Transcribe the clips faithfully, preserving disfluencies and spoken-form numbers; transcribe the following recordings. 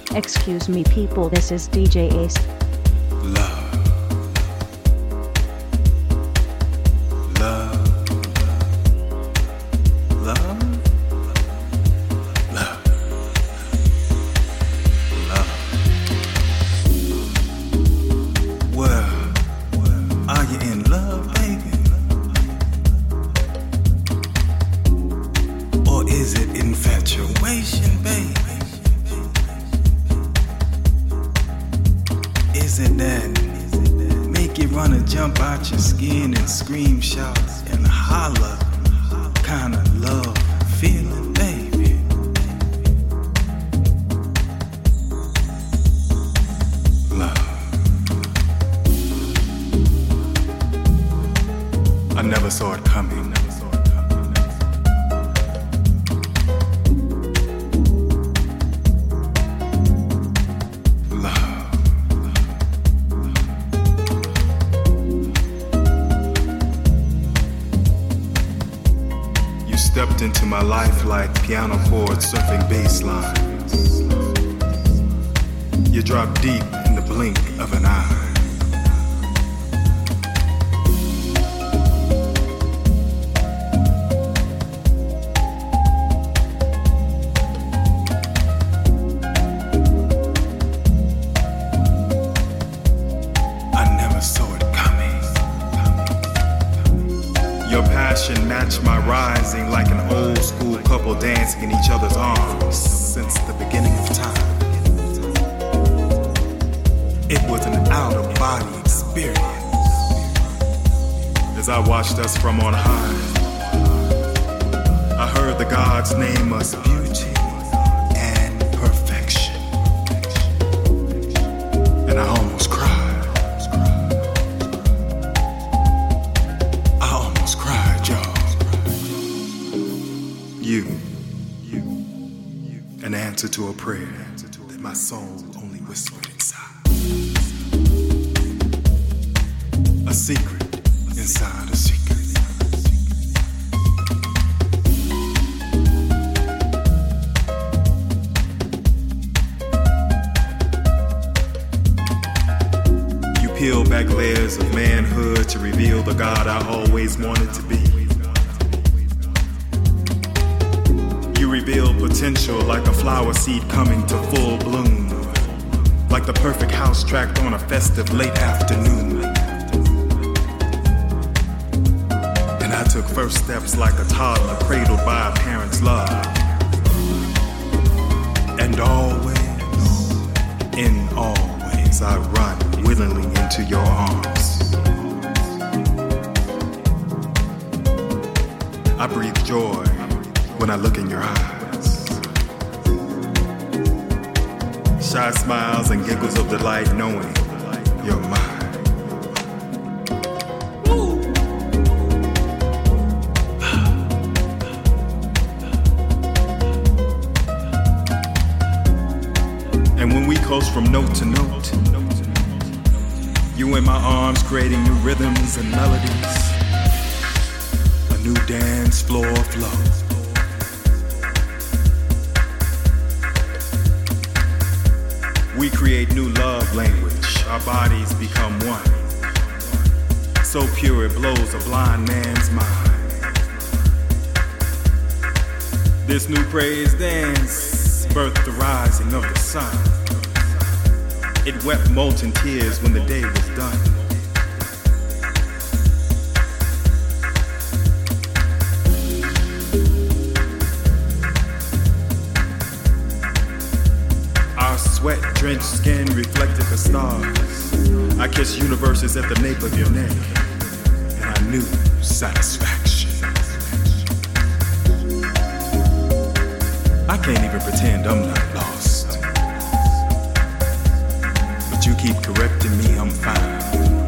Excuse me people, this is D J Ace. Love. Love. Love. Love. Love. Well, are you in love, baby? Or is it infatuation, baby? Is it that make you wanna jump out your skin and scream, shout, and holler kind of love feeling, baby? Love. I never saw it coming. Stepped into my life like piano chords surfing bass lines. You drop deep in the blink of an eye. Match my rising like an old school couple dancing in each other's arms since the beginning of time. It was an out-of-body experience. As I watched us from on high, I heard the gods name us beauty and perfection. And I almost cried. You, you, you, an answer to a prayer that my soul only whispered inside. A secret inside a secret. You peel back layers of manhood to reveal the God I always wanted to be. Reveal potential like a flower seed coming to full bloom, like the perfect house tracked on a festive late afternoon. And I took first steps like a toddler cradled by a parent's love. And always, in always, I run willingly into your arms. I breathe joy when I look in your eyes. Shy smiles and giggles of delight knowing you're mine. Woo. And when we coast from note to note, you in my arms creating new rhythms and melodies, a new dance floor flow. We create new love language, our bodies become one. So pure it blows a blind man's mind. This new praise dance birthed the rising of the sun. It wept molten tears when the day was done. Sweat-drenched skin reflected the stars. I kissed universes at the nape of your neck, and I knew satisfaction. I can't even pretend I'm not lost, but you keep correcting me, I'm fine.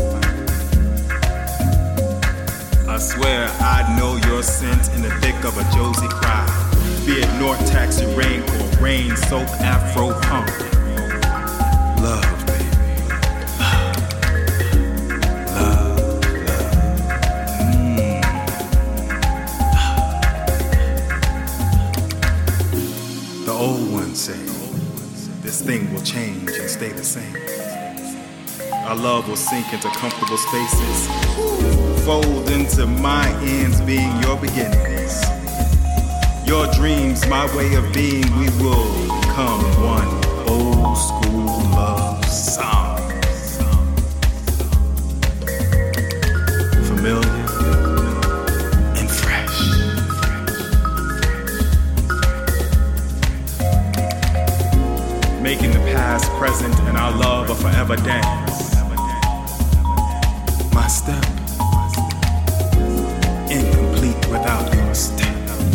I swear I know your scent in the thick of a Josie crowd, be it North Taxi Rank or Rain Soap Afro Punk. Love, baby. Love. Love, love. Mm. The old ones say this thing will change and stay the same. Our love will sink into comfortable spaces, fold into my ends being your beginnings. Your dreams, my way of being, we will become one old school love song. Familiar and fresh. Making the past present and our love a forever dance. My step, incomplete without your step.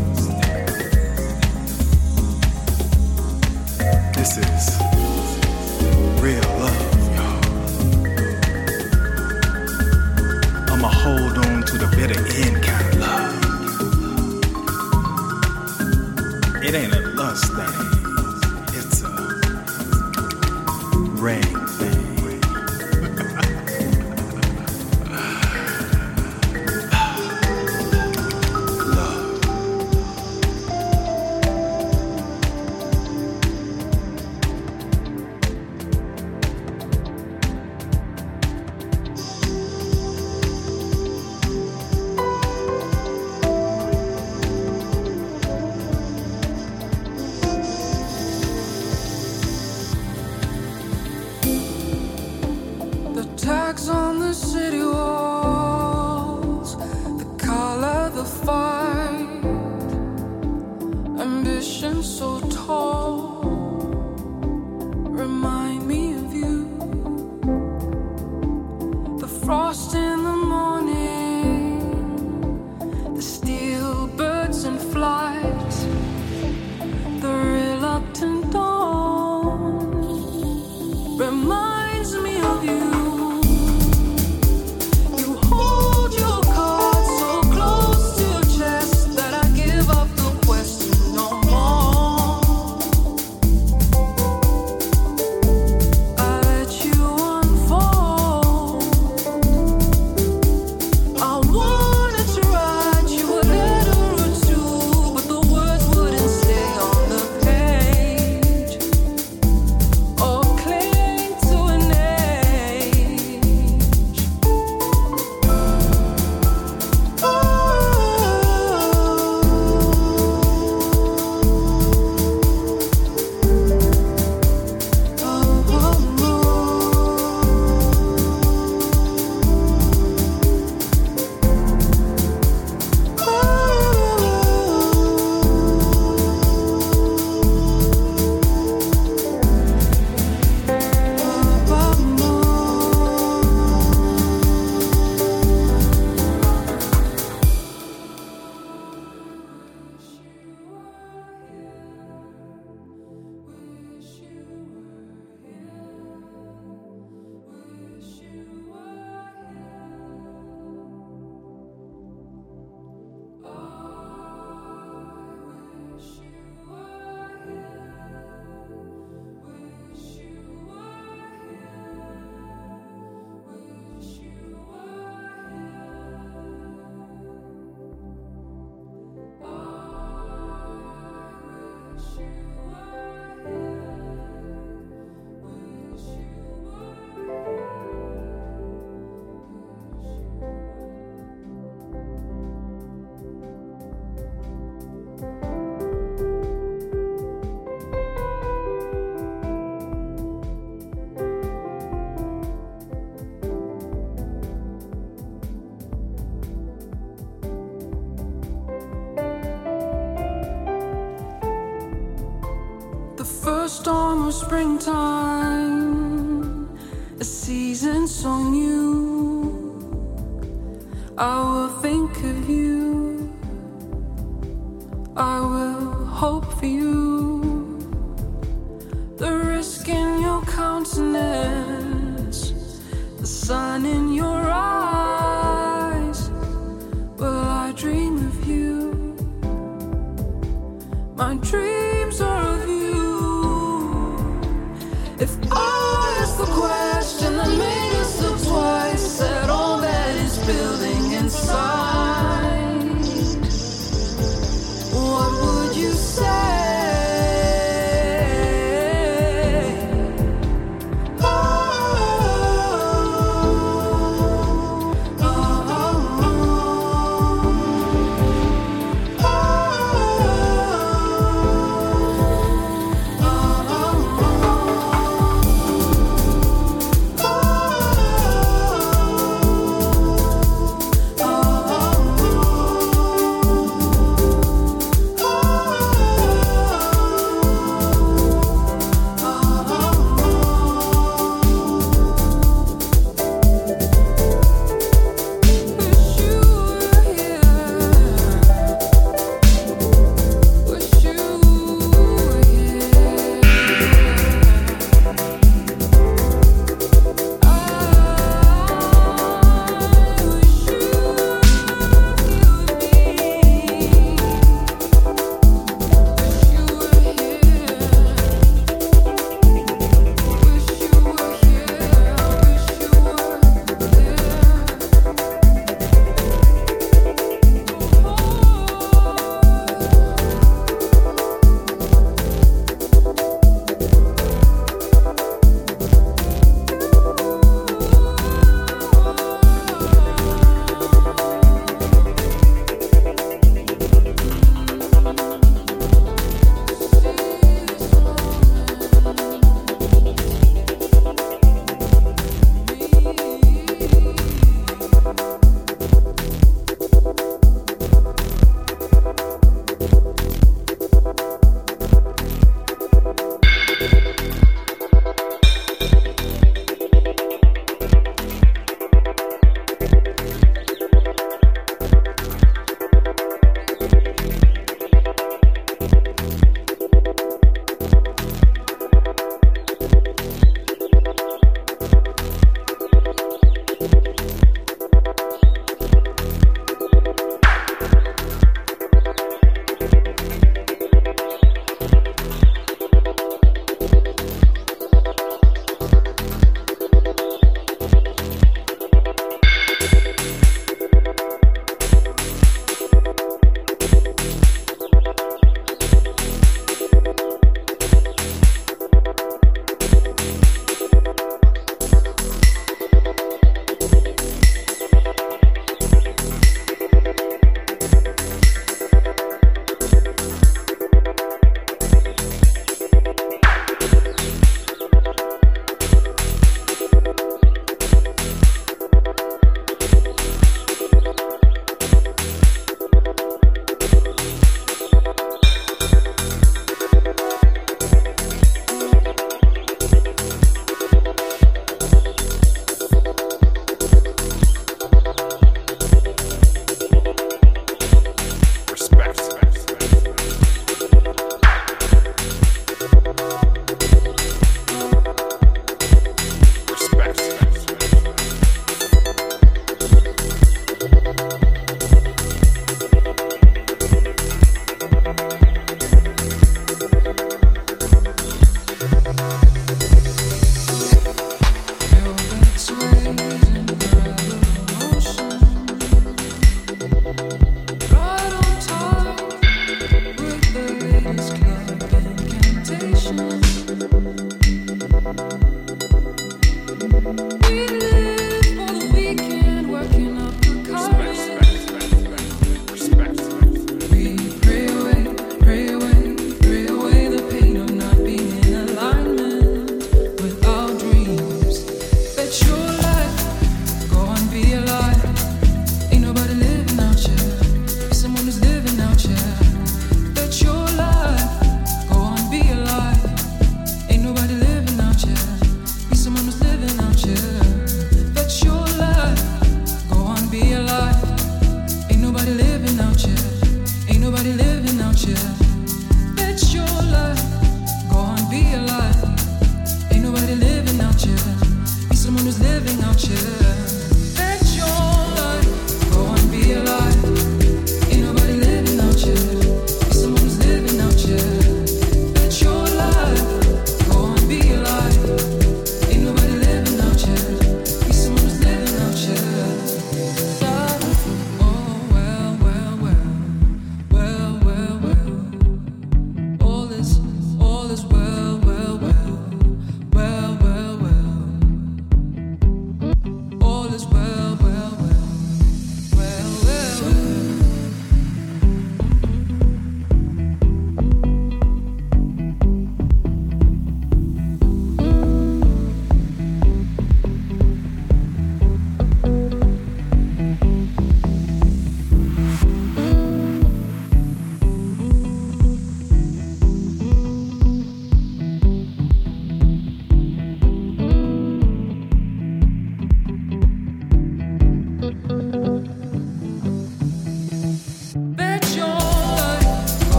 This is real love, y'all. I'ma hold on to the bitter end kind of love. It ain't a lust thing, it's a rain thing. Storm of springtime, a season so new. I will think of you, I will hope for you. The risk in your countenance, the sun in your eyes. Will I dream of you? My dreams are of you. If I ask the question that made us look twice at all that is building inside, what would you say?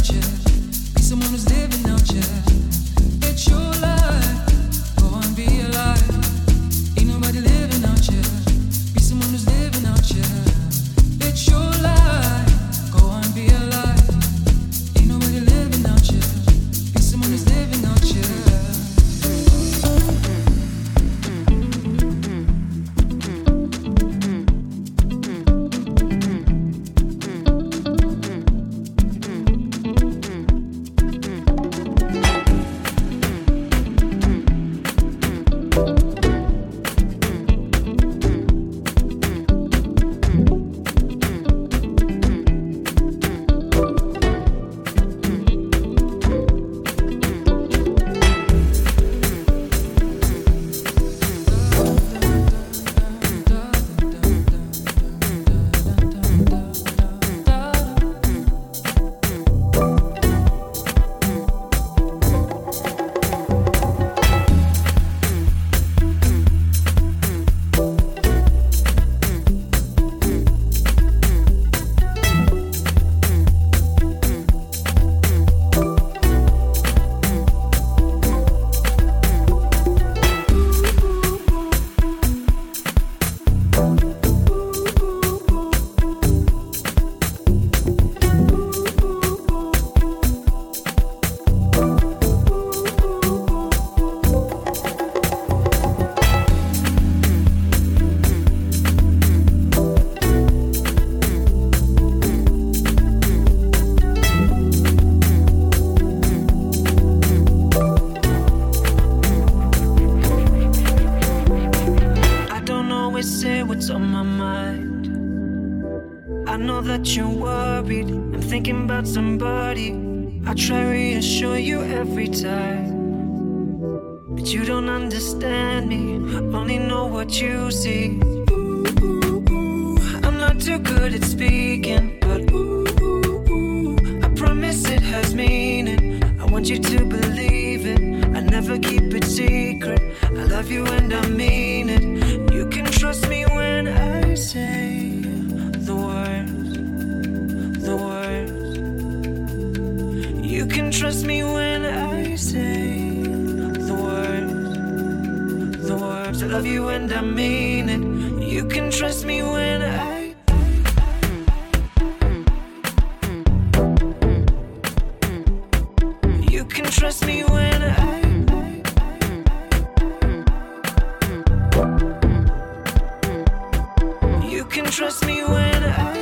that you're worried. I'm thinking about somebody. I try reassure you every time, but you don't understand me, only know what you see. I'm not too good at speaking, but I promise it has meaning. I want you to believe it. I never keep it secret. I love you and I mean it. You can trust me when I say the words, the words. You can trust me when I say the words, the words. I love you and I mean it. You can trust me when I You can trust me when I You can trust me when I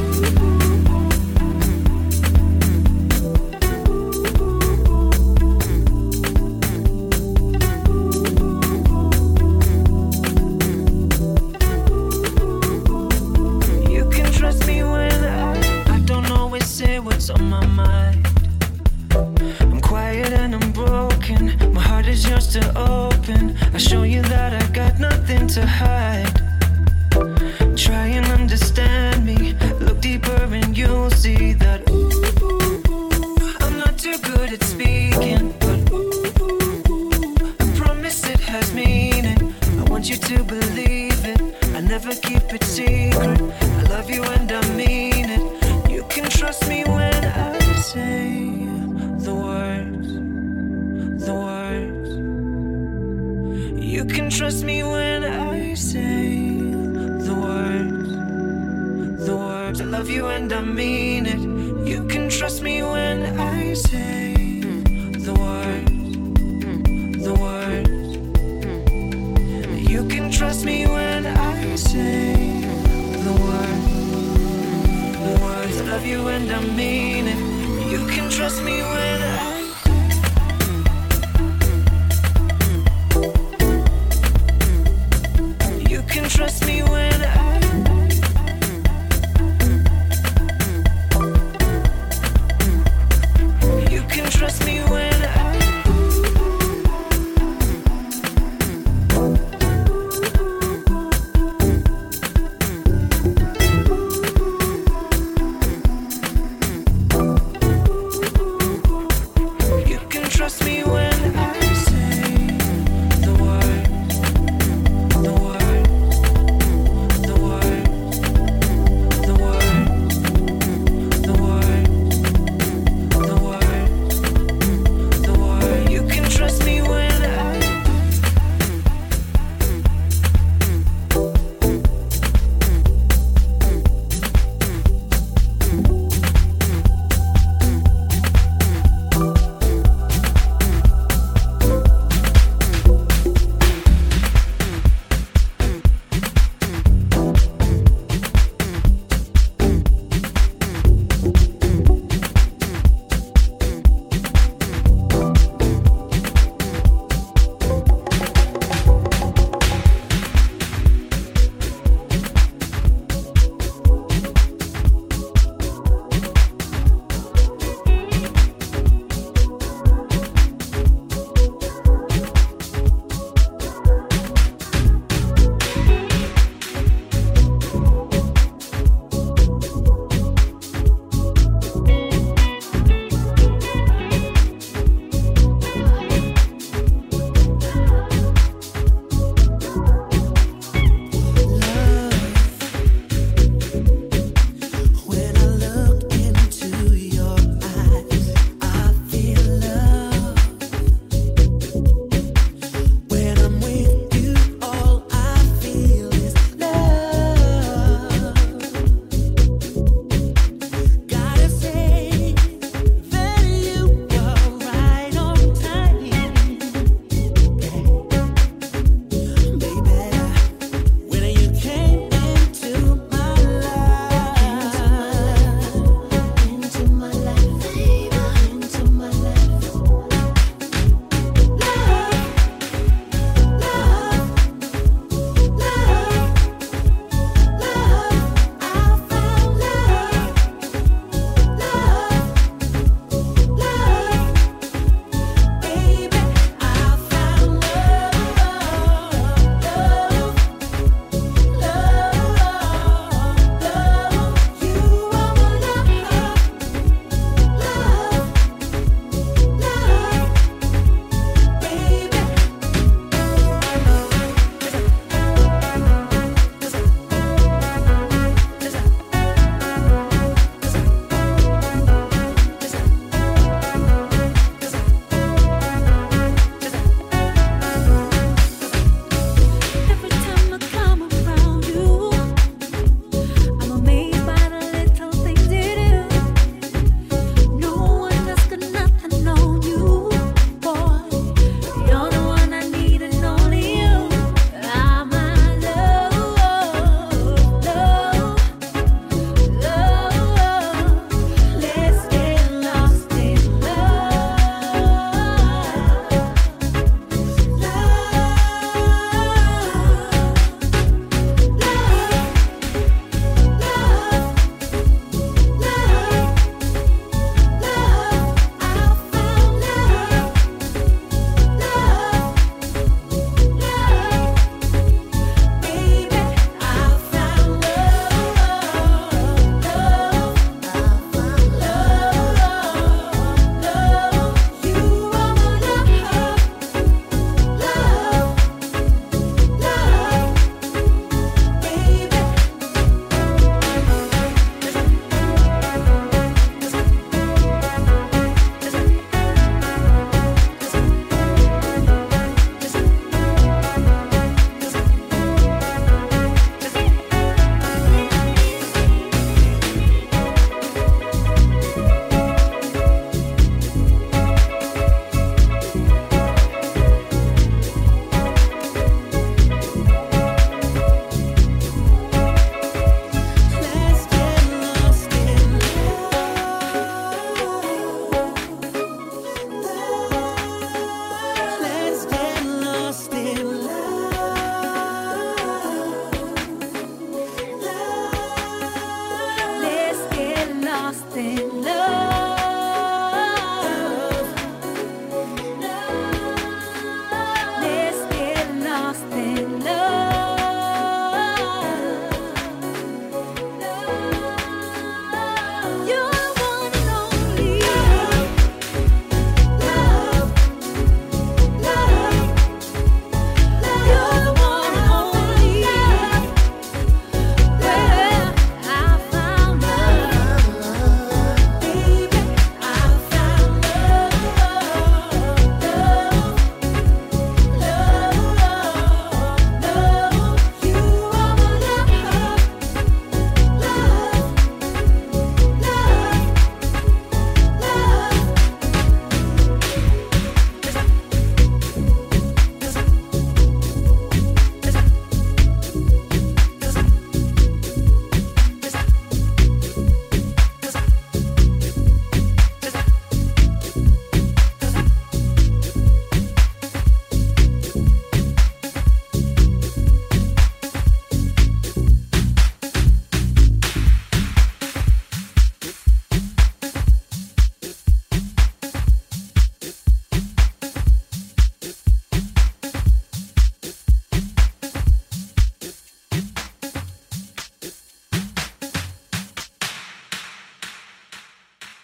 You can trust me when I I don't always say what's on my mind. I'm quiet and I'm broken. My heart is yours to open. I show you that I got nothing to hide. Try and understand me. Look deeper and you'll see that I'm not too good at speaking, but I promise it has meaning. I want you to believe it. I never keep it secret. I love you and I mean it. You can trust me when I say the words, the words. You can trust me when I say the words, the words. I love you and I mean it. You can trust me when I say the words, the words. You can trust me when I say the words, the words. I love you and I mean it. You can trust me when I You can trust me when I You can trust me when I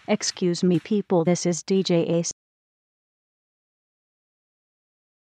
Excuse me, people, this is D J Ace.